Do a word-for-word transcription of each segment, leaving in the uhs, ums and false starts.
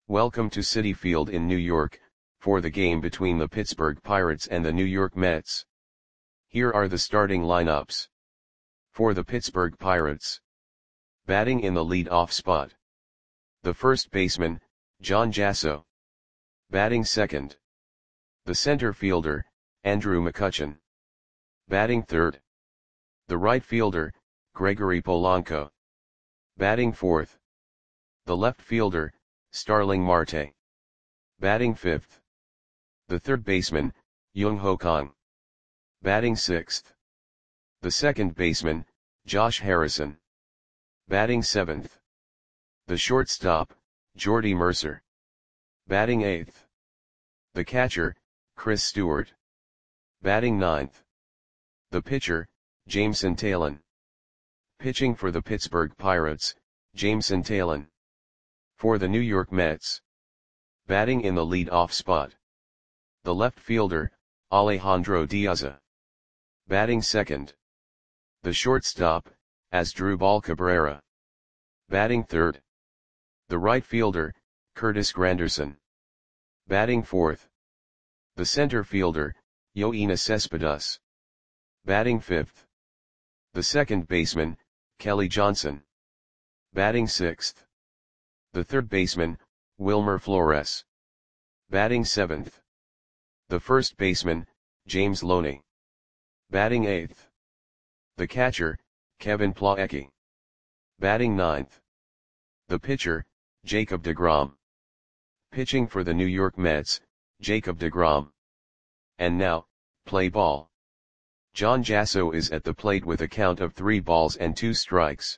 Welcome to Citi Field in New York, for the game between the Pittsburgh Pirates and the New York Mets. Here are the starting lineups. For the Pittsburgh Pirates. Batting in the lead-off spot. The first baseman, John Jasso. Batting second. The center fielder, Andrew McCutchen. Batting third. The right fielder, Gregory Polanco. Batting fourth. The left fielder, Starling Marte. Batting fifth. The third baseman, Jung-Ho Kang. Batting sixth. The second baseman, Josh Harrison. Batting seventh. The shortstop, Jordy Mercer. Batting eighth. The catcher, Chris Stewart. Batting ninth. The pitcher, Jameson Taillon. Pitching for the Pittsburgh Pirates, Jameson Taillon. For the New York Mets. Batting in the lead-off spot. The left fielder, Alejandro Diaza. Batting second. The shortstop, Asdrubal Cabrera. Batting third. The right fielder, Curtis Granderson. Batting fourth. The center fielder, Yoenis Cespedes. Batting fifth. The second baseman, Kelly Johnson. Batting sixth. The third baseman, Wilmer Flores. Batting seventh. The first baseman, James Loney. Batting eighth. The catcher, Kevin Plawecki. Batting ninth. The pitcher, Jacob deGrom. Pitching for the New York Mets, Jacob deGrom. And now, play ball. John Jasso is at the plate with a count of three balls and two strikes.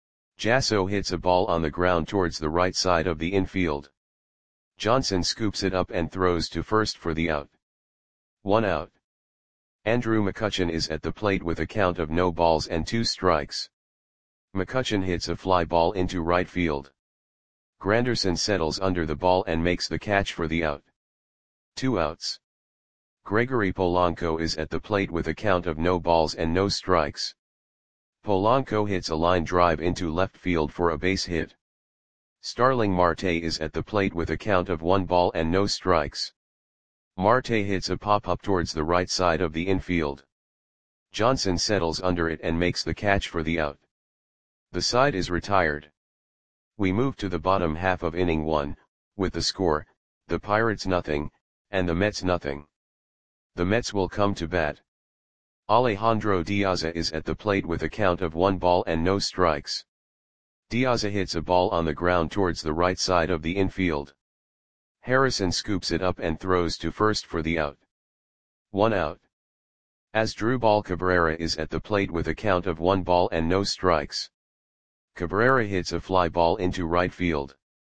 Jasso hits a ball on the ground towards the right side of the infield. Johnson scoops it up and throws to first for the out. One out. Andrew McCutchen is at the plate with a count of no balls and two strikes. McCutchen hits a fly ball into right field. Granderson settles under the ball and makes the catch for the out. Two outs. Gregory Polanco is at the plate with a count of no balls and no strikes. Polanco hits a line drive into left field for a base hit. Starling Marte is at the plate with a count of one ball and no strikes. Marte hits a pop-up towards the right side of the infield. Johnson settles under it and makes the catch for the out. The side is retired. We move to the bottom half of inning one, with the score, the Pirates nothing, and the Mets nothing. The Mets will come to bat. Alejandro Diaza is at the plate with a count of one ball and no strikes. Diaza hits a ball on the ground towards the right side of the infield. Harrison scoops it up and throws to first for the out. One out. Asdrubal Cabrera is at the plate with a count of one ball and no strikes. Cabrera hits a fly ball into right field.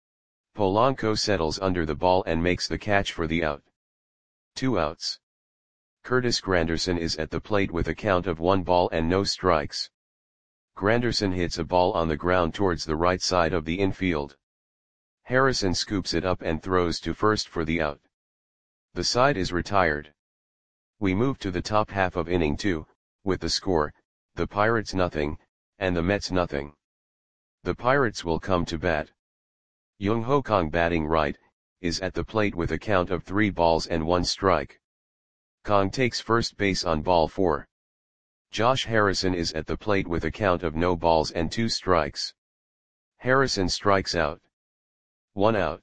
Polanco settles under the ball and makes the catch for the out. Two outs. Curtis Granderson is at the plate with a count of one ball and no strikes. Granderson hits a ball on the ground towards the right side of the infield. Harrison scoops it up and throws to first for the out. The side is retired. We move to the top half of inning two, with the score, the Pirates nothing, and the Mets nothing. The Pirates will come to bat. Jung-Ho Kang batting right, is at the plate with a count of three balls and one strike. Kang takes first base on ball four. Josh Harrison is at the plate with a count of no balls and two strikes. Harrison strikes out. One out.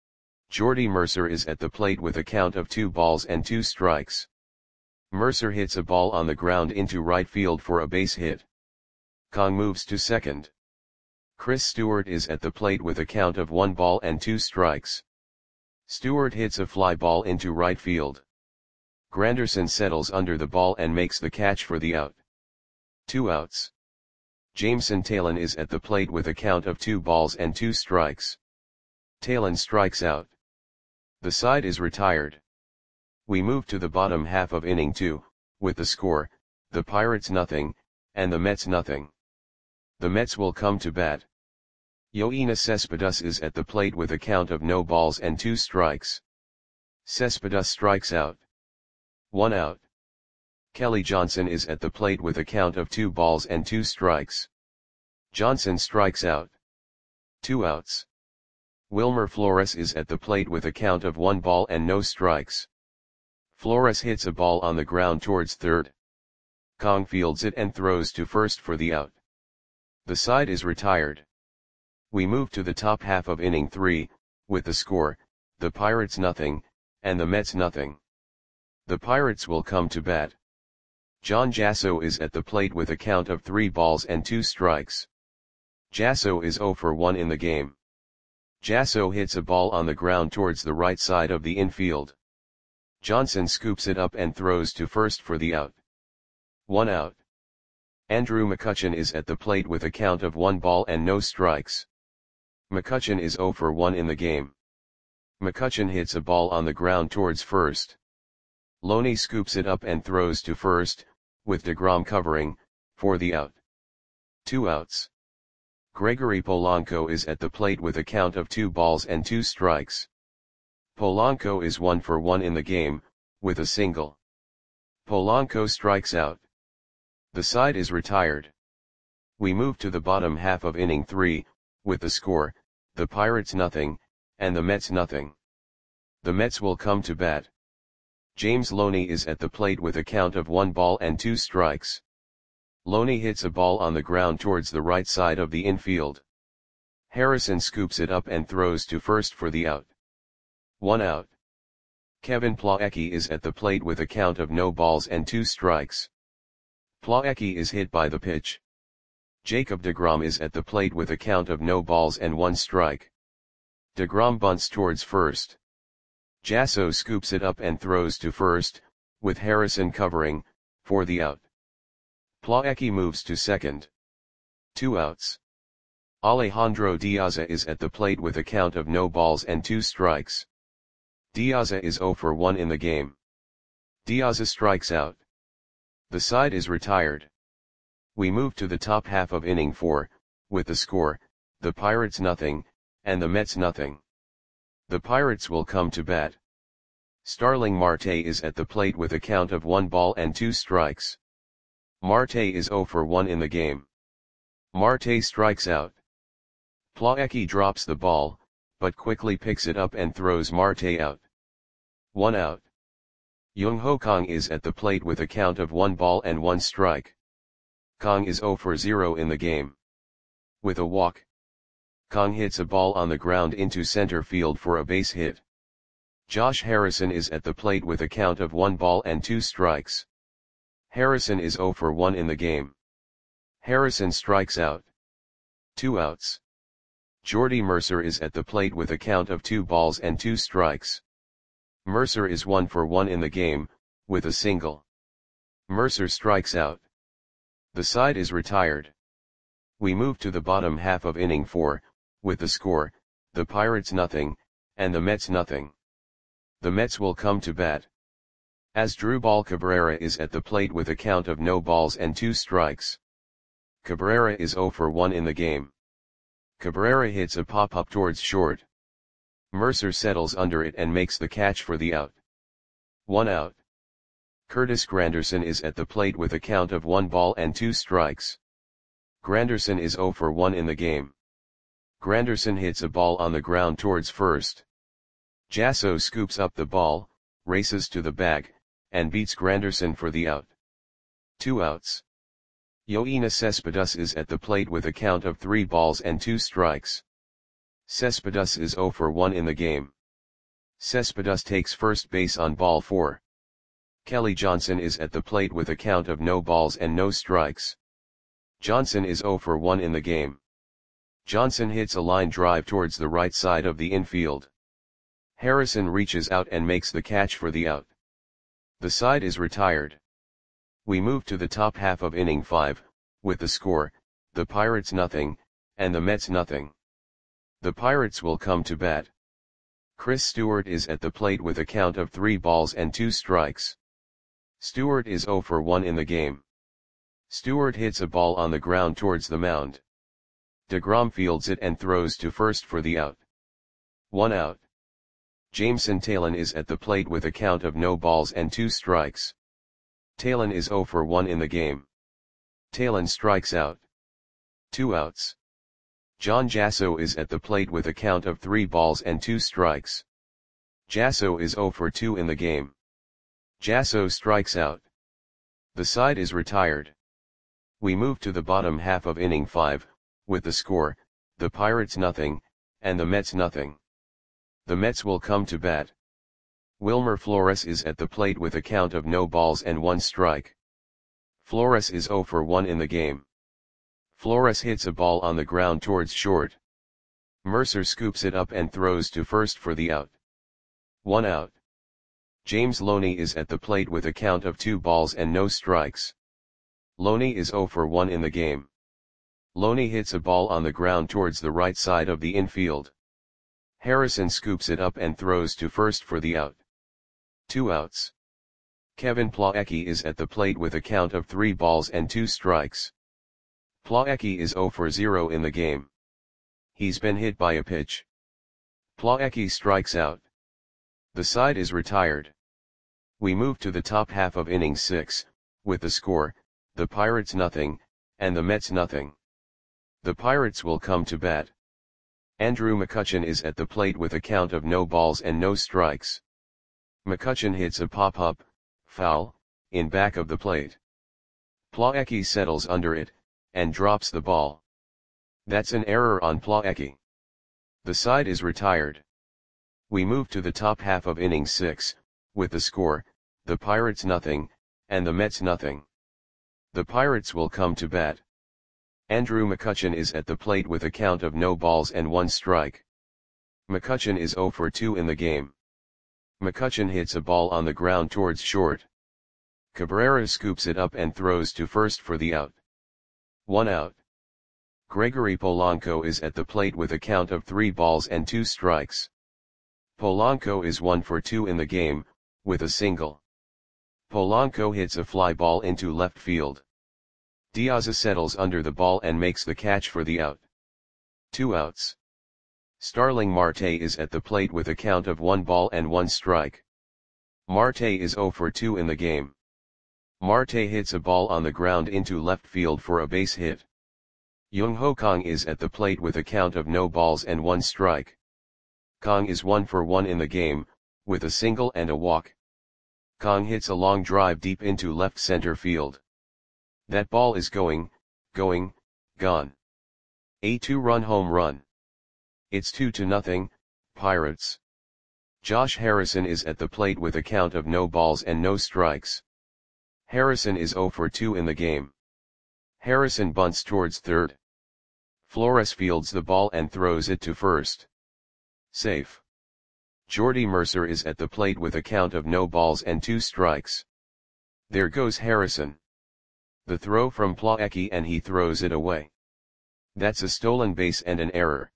Jordy Mercer is at the plate with a count of two balls and two strikes. Mercer hits a ball on the ground into right field for a base hit. Kang moves to second. Chris Stewart is at the plate with a count of one ball and two strikes. Stewart hits a fly ball into right field. Granderson settles under the ball and makes the catch for the out. Two outs. Jameson Taillon is at the plate with a count of two balls and two strikes. Taillon strikes out. The side is retired. We move to the bottom half of inning two, with the score, the Pirates nothing, and the Mets nothing. The Mets will come to bat. Yoenis Cespedes is at the plate with a count of no balls and two strikes. Cespedes strikes out. One out. Kelly Johnson is at the plate with a count of two balls and two strikes. Johnson strikes out. Two outs. Wilmer Flores is at the plate with a count of one ball and no strikes. Flores hits a ball on the ground towards third. Kong fields it and throws to first for the out. The side is retired. We move to the top half of inning three, with the score, the Pirates nothing, and the Mets nothing. The Pirates will come to bat. John Jasso is at the plate with a count of three balls and two strikes. Jasso is zero for one in the game. Jasso hits a ball on the ground towards the right side of the infield. Johnson scoops it up and throws to first for the out. One out. Andrew McCutchen is at the plate with a count of one ball and no strikes. McCutchen is zero for one in the game. McCutchen hits a ball on the ground towards first. Loney scoops it up and throws to first, with DeGrom covering, for the out. Two outs. Gregory Polanco is at the plate with a count of two balls and two strikes. Polanco is one for one in the game, with a single. Polanco strikes out. The side is retired. We move to the bottom half of inning three, with the score, the Pirates nothing, and the Mets nothing. The Mets will come to bat. James Loney is at the plate with a count of one ball and two strikes. Loney hits a ball on the ground towards the right side of the infield. Harrison scoops it up and throws to first for the out. One out. Kevin Plawecki is at the plate with a count of no balls and two strikes. Plawecki is hit by the pitch. Jacob DeGrom is at the plate with a count of no balls and one strike. DeGrom bunts towards first. Jasso scoops it up and throws to first, with Harrison covering, for the out. Plawecki moves to second. Two outs. Alejandro Diaza is at the plate with a count of no balls and two strikes. Diaza is zero for one in the game. Diaza strikes out. The side is retired. We move to the top half of inning four, with the score, the Pirates nothing, and the Mets nothing. The Pirates will come to bat. Starling Marte is at the plate with a count of one ball and two strikes. Marte is zero for one in the game. Marte strikes out. Plawecki drops the ball, but quickly picks it up and throws Marte out. One out. Young-Ho Kong is at the plate with a count of one ball and one strike. Kong is zero for zero in the game. With a walk, Kong hits a ball on the ground into center field for a base hit. Josh Harrison is at the plate with a count of one ball and two strikes. Harrison is zero for one in the game. Harrison strikes out. Two outs. Jordy Mercer is at the plate with a count of two balls and two strikes. Mercer is one for one in the game, with a single. Mercer strikes out. The side is retired. We move to the bottom half of inning four, with the score, the Pirates nothing, and the Mets nothing. The Mets will come to bat. Asdrubal Cabrera is at the plate with a count of no balls and two strikes. Cabrera is zero for one in the game. Cabrera hits a pop-up towards short. Mercer settles under it and makes the catch for the out. One out. Curtis Granderson is at the plate with a count of one ball and two strikes. Granderson is zero for one in the game. Granderson hits a ball on the ground towards first. Jasso scoops up the ball, races to the bag, and beats Granderson for the out. Two outs. Yoenis Cespedes is at the plate with a count of three balls and two strikes. Cespedes is zero for one in the game. Cespedes takes first base on ball four. Kelly Johnson is at the plate with a count of no balls and no strikes. Johnson is zero for one in the game. Johnson hits a line drive towards the right side of the infield. Harrison reaches out and makes the catch for the out. The side is retired. We move to the top half of inning five, with the score, the Pirates nothing, and the Mets nothing. The Pirates will come to bat. Chris Stewart is at the plate with a count of three balls and two strikes. Stewart is zero for one in the game. Stewart hits a ball on the ground towards the mound. DeGrom fields it and throws to first for the out. One out. Jameson Taillon is at the plate with a count of no balls and two strikes. Taillon is zero for one in the game. Taillon strikes out. Two outs. John Jasso is at the plate with a count of three balls and two strikes. Jasso is zero for two in the game. Jasso strikes out. The side is retired. We move to the bottom half of inning five, with the score, the Pirates nothing, and the Mets nothing. The Mets will come to bat. Wilmer Flores is at the plate with a count of no balls and one strike. Flores is zero for one in the game. Flores hits a ball on the ground towards short. Mercer scoops it up and throws to first for the out. One out. James Loney is at the plate with a count of two balls and no strikes. Loney is zero for one in the game. Loney hits a ball on the ground towards the right side of the infield. Harrison scoops it up and throws to first for the out. Two outs. Kevin Plawecki is at the plate with a count of three balls and two strikes. Plawecki is zero for zero in the game. He's been hit by a pitch. Plawecki strikes out. The side is retired. We move to the top half of inning six, with the score, the Pirates nothing, and the Mets nothing. The Pirates will come to bat. Andrew McCutchen is at the plate with a count of no balls and no strikes. McCutchen hits a pop-up, foul, in back of the plate. Plawecki settles under it, and drops the ball. That's an error on Plawecki. The side is retired. We move to the top half of inning six, with the score, the Pirates nothing, and the Mets nothing. The Pirates will come to bat. Andrew McCutchen is at the plate with a count of no balls and one strike. McCutchen is zero for two in the game. McCutchen hits a ball on the ground towards short. Cabrera scoops it up and throws to first for the out. One out. Gregory Polanco is at the plate with a count of three balls and two strikes. Polanco is one for two in the game, with a single. Polanco hits a fly ball into left field. Diaz settles under the ball and makes the catch for the out. Two outs. Starling Marte is at the plate with a count of one ball and one strike. Marte is zero for two in the game. Marte hits a ball on the ground into left field for a base hit. Jung Ho Kang is at the plate with a count of no balls and one strike. Kang is one for one in the game, with a single and a walk. Kang hits a long drive deep into left center field. That ball is going, going, gone. A two-run home run. It's two to nothing, Pirates. Josh Harrison is at the plate with a count of no balls and no strikes. Harrison is zero for two in the game. Harrison bunts towards third. Flores fields the ball and throws it to first. Safe. Jordy Mercer is at the plate with a count of no balls and two strikes. There goes Harrison. The throw from Plawecki and he throws it away. That's a stolen base and an error.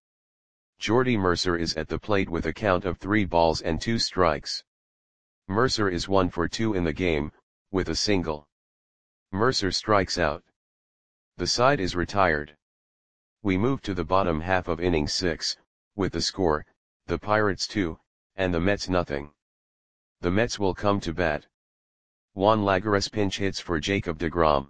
Jordy Mercer is at the plate with a count of three balls and two strikes. Mercer is one for two in the game, with a single. Mercer strikes out. The side is retired. We move to the bottom half of inning six, with the score, the Pirates two, and the Mets nothing. The Mets will come to bat. Juan Lagares pinch hits for Jacob deGrom.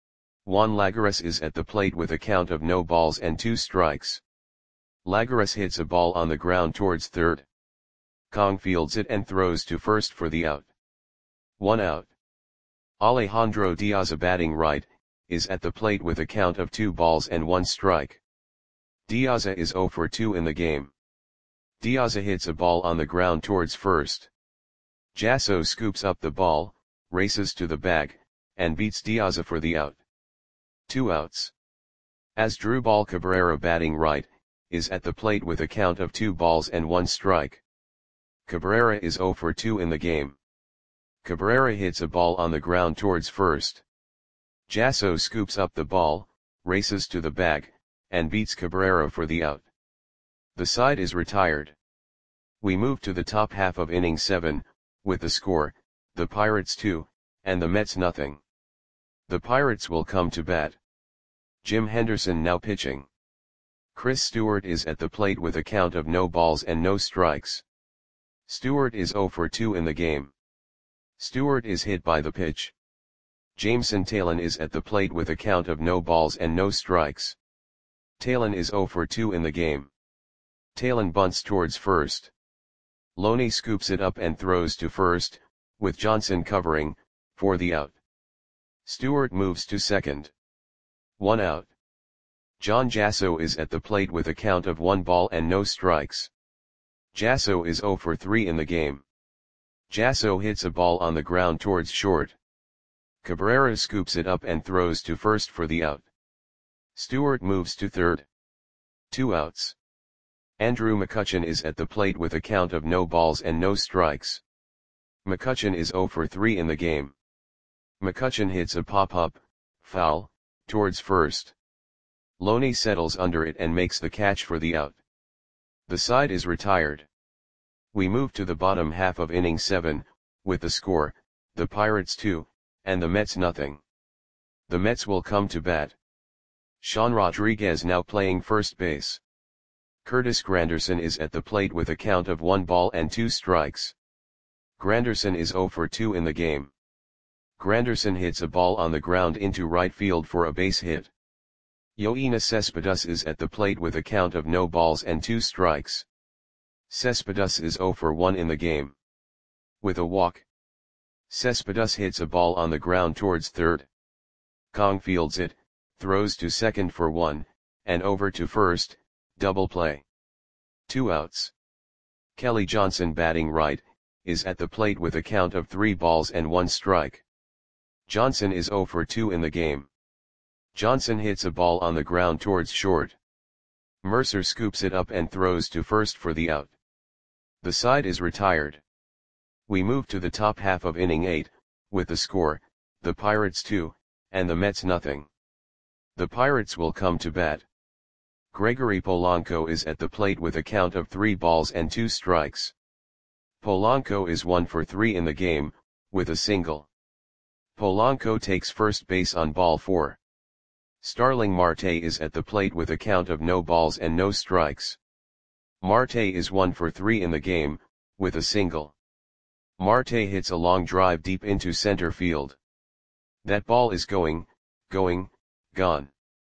Juan Lagares is at the plate with a count of no balls and two strikes. Lagares hits a ball on the ground towards third. Kang fields it and throws to first for the out. One out. Alejandro Diaz, batting right, is at the plate with a count of two balls and one strike. Diaz is zero for two in the game. Diaz hits a ball on the ground towards first. Jasso scoops up the ball, races to the bag, and beats Diaz for the out. Two outs. Asdrubal Cabrera, batting right, is at the plate with a count of two balls and one strike. Cabrera is zero for two in the game. Cabrera hits a ball on the ground towards first. Jasso scoops up the ball, races to the bag, and beats Cabrera for the out. The side is retired. We move to the top half of inning seven, with the score, the Pirates two, and the Mets nothing. The Pirates will come to bat. Jim Henderson now pitching. Chris Stewart is at the plate with a count of no balls and no strikes. Stewart is zero for two in the game. Stewart is hit by the pitch. Jameson Taillon is at the plate with a count of no balls and no strikes. Talon is zero for two in the game. Talon bunts towards first. Loney scoops it up and throws to first, with Johnson covering, for the out. Stewart moves to second. One out. John Jasso is at the plate with a count of one ball and no strikes. Jasso is zero for three in the game. Jasso hits a ball on the ground towards short. Cabrera scoops it up and throws to first for the out. Stewart moves to third. Two outs. Andrew McCutchen is at the plate with a count of no balls and no strikes. McCutchen is zero for three in the game. McCutchen hits a pop-up, foul, towards first. Loney settles under it and makes the catch for the out. The side is retired. We move to the bottom half of inning seven, with the score, the Pirates two, and the Mets nothing. The Mets will come to bat. Sean Rodriguez now playing first base. Curtis Granderson is at the plate with a count of one ball and two strikes. Granderson is zero for two in the game. Granderson hits a ball on the ground into right field for a base hit. Yoenis Cespedes is at the plate with a count of no balls and two strikes. Cespedes is zero for one in the game. With a walk. Cespedes hits a ball on the ground towards third. Kong fields it, throws to second for one, and over to first, double play. Two outs. Kelly Johnson batting right, is at the plate with a count of three balls and one strike. Johnson is zero for two in the game. Johnson hits a ball on the ground towards short. Mercer scoops it up and throws to first for the out. The side is retired. We move to the top half of inning eight, with the score, the Pirates two, and the Mets nothing. The Pirates will come to bat. Gregory Polanco is at the plate with a count of three balls and two strikes. Polanco is one for three in the game, with a single. Polanco takes first base on ball four. Starling Marte is at the plate with a count of no balls and no strikes. Marte is one for three in the game, with a single. Marte hits a long drive deep into center field. That ball is going, going, gone.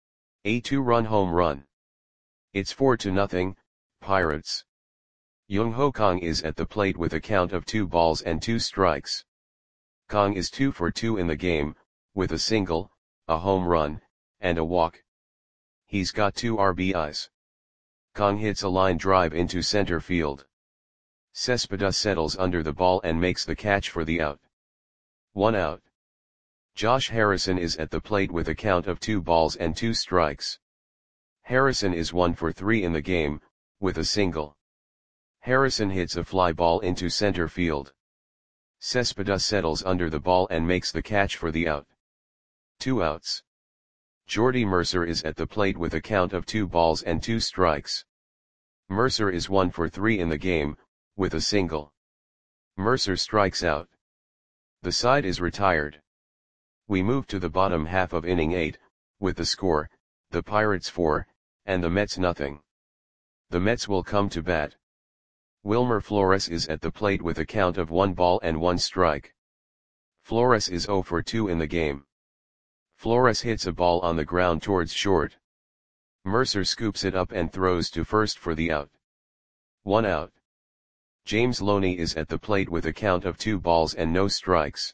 A two-run home run. It's four to nothing, Pirates. Young Ho Kong is at the plate with a count of two balls and two strikes. Kong is two for two in the game, with a single, a home run, and a walk. He's got two R B Is. Kong hits a line drive into center field. Cespedes settles under the ball and makes the catch for the out. One out. Josh Harrison is at the plate with a count of two balls and two strikes. Harrison is one for three in the game, with a single. Harrison hits a fly ball into center field. Cespedes settles under the ball and makes the catch for the out. Two outs. Jordy Mercer is at the plate with a count of two balls and two strikes. Mercer is one for three in the game, with a single. Mercer strikes out. The side is retired. We move to the bottom half of inning eight, with the score, the Pirates four, and the Mets nothing. The Mets will come to bat. Wilmer Flores is at the plate with a count of one ball and one strike. Flores is zero for two in the game. Flores hits a ball on the ground towards short. Mercer scoops it up and throws to first for the out. One out. James Loney is at the plate with a count of two balls and no strikes.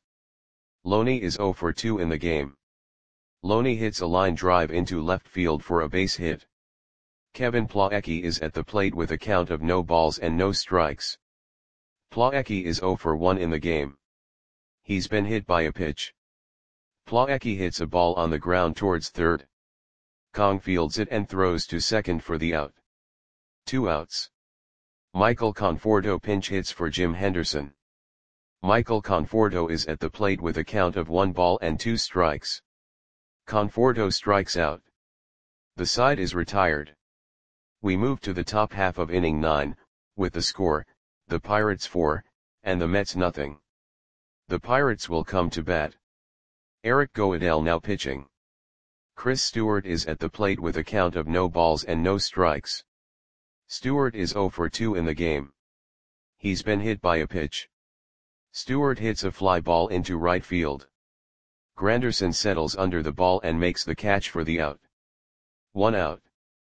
Loney is zero for two in the game. Loney hits a line drive into left field for a base hit. Kevin Plawecki is at the plate with a count of no balls and no strikes. Plawecki is zero for one in the game. He's been hit by a pitch. Plawecki hits a ball on the ground towards third. Kong fields it and throws to second for the out. Two outs. Michael Conforto pinch hits for Jim Henderson. Michael Conforto is at the plate with a count of one ball and two strikes. Conforto strikes out. The side is retired. We move to the top half of inning nine, with the score, the Pirates four, and the Mets nothing. The Pirates will come to bat. Eric Goodell now pitching. Chris Stewart is at the plate with a count of no balls and no strikes. Stewart is zero for two in the game. He's been hit by a pitch. Stewart hits a fly ball into right field. Granderson settles under the ball and makes the catch for the out. One out.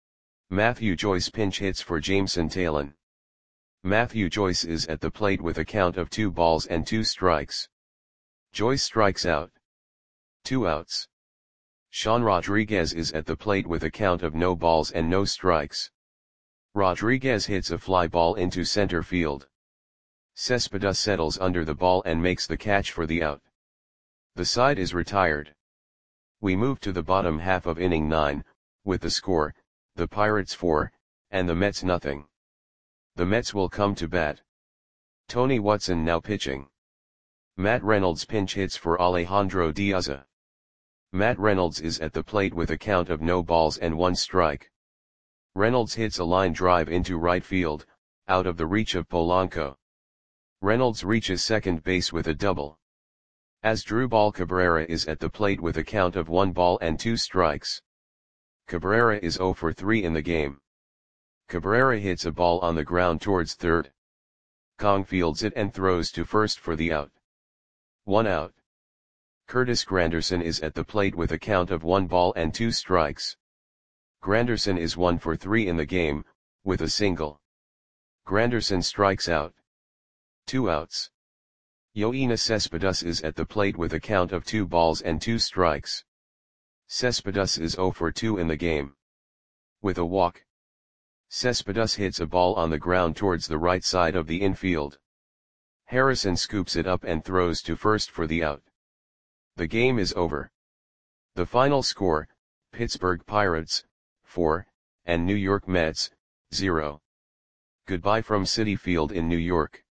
Matthew Joyce pinch hits for Jameson Taillon. Matthew Joyce is at the plate with a count of two balls and two strikes. Joyce strikes out. Two outs. Sean Rodriguez is at the plate with a count of no balls and no strikes. Rodriguez hits a fly ball into center field. Cespedes settles under the ball and makes the catch for the out. The side is retired. We move to the bottom half of inning nine, with the score, the Pirates four, and the Mets nothing. The Mets will come to bat. Tony Watson now pitching. Matt Reynolds pinch hits for Alejandro Diaz. Matt Reynolds is at the plate with a count of no balls and one strike. Reynolds hits a line drive into right field, out of the reach of Polanco. Reynolds reaches second base with a double. Asdrubal Cabrera is at the plate with a count of one ball and two strikes. Cabrera is zero for three in the game. Cabrera hits a ball on the ground towards third. Kong fields it and throws to first for the out. One out. Curtis Granderson is at the plate with a count of one ball and two strikes. Granderson is one for three in the game, with a single. Granderson strikes out. Two outs. Yoenis Cespedes is at the plate with a count of two balls and two strikes. Cespedes is zero for two in the game. With a walk. Cespedes hits a ball on the ground towards the right side of the infield. Harrison scoops it up and throws to first for the out. The game is over. The final score, Pittsburgh Pirates, four, and New York Mets, zero. Goodbye from Citi Field in New York.